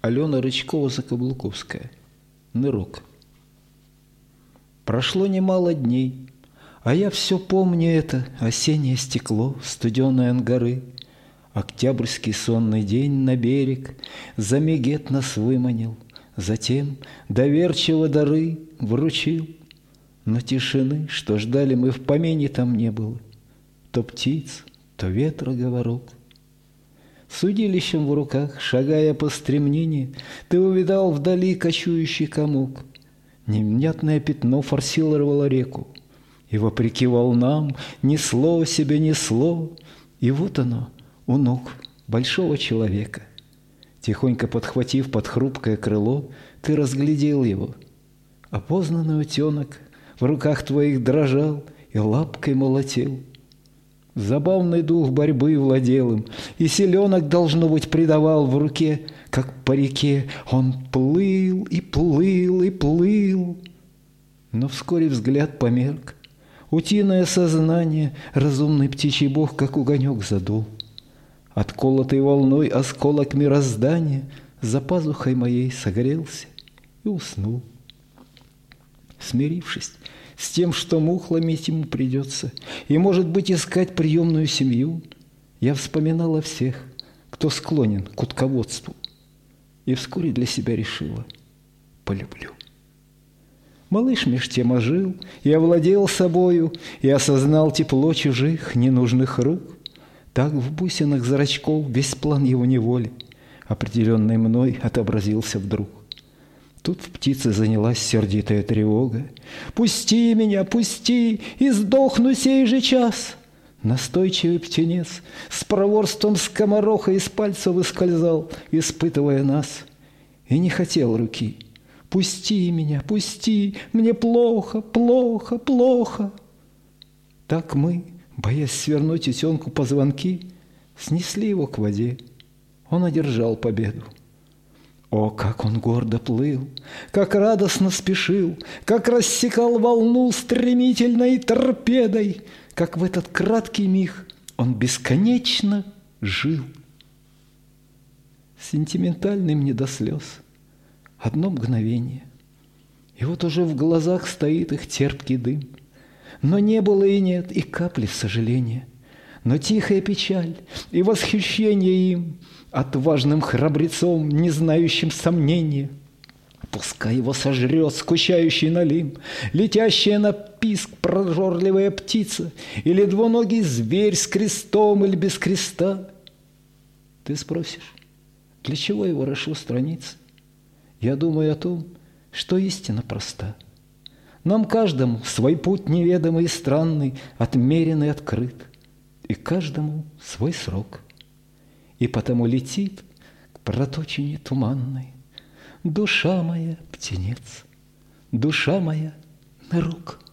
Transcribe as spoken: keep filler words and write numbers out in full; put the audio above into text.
Алена Рычкова-Закаблуковская. Нырок. Прошло немало дней, а я все помню это осеннее стекло, студеное ангары. Октябрьский сонный день на берег за мегет нас выманил, затем доверчиво дары вручил. Но тишины, что ждали мы, в помине там не было. То птиц, то ветра говорок. С удилищем в руках, шагая по стремнине, ты увидал вдали кочующий комок. Невнятное пятно форсировало реку, и, вопреки волнам, несло себе несло. И вот оно у ног большого человека. Тихонько подхватив под хрупкое крыло, ты разглядел его. Опознанный утенок в руках твоих дрожал и лапкой молотил. Забавный дух борьбы владел им, и селенок, должно быть, придавал в руке, как по реке. Он плыл и плыл и плыл. Но вскоре взгляд померк. Утиное сознание разумный птичий бог, как огонек, задул. Отколотый волной осколок мироздания за пазухой моей согрелся и уснул. Смирившись с тем, что мухломить ему придется, и, может быть, искать приемную семью, я вспоминала всех, кто склонен к утководству, и вскоре для себя решила – полюблю. Малыш меж тем ожил и овладел собою, и осознал тепло чужих ненужных рук. Так в бусинах зрачков весь план его неволи, определенный мной, отобразился вдруг. Тут в птице занялась сердитая тревога. «Пусти меня, пусти, и сдохну сей же час!» Настойчивый птенец с проворством скомороха из пальца выскользал, испытывая нас, и не хотел руки. «Пусти меня, пусти, мне плохо, плохо, плохо!» Так мы, боясь свернуть утенку позвонки, снесли его к воде. Он одержал победу. О, как он гордо плыл, как радостно спешил, как рассекал волну стремительной торпедой, как в этот краткий миг он бесконечно жил. Сентиментальный мне до слез одно мгновение, и вот уже в глазах стоит их терпкий дым. Но не было и нет и капли сожаления, но тихая печаль и восхищение им, отважным храбрецом, не знающим сомнения. Пускай его сожрет скучающий налим, летящая на писк прожорливая птица, или двуногий зверь с крестом или без креста. Ты спросишь, для чего его рошу страницы? Я думаю о том, что истина проста. Нам каждому свой путь неведомый и странный, отмеренный, открыт, и каждому свой срок. И потому летит к проточине туманной душа моя, птенец, душа моя, нырок.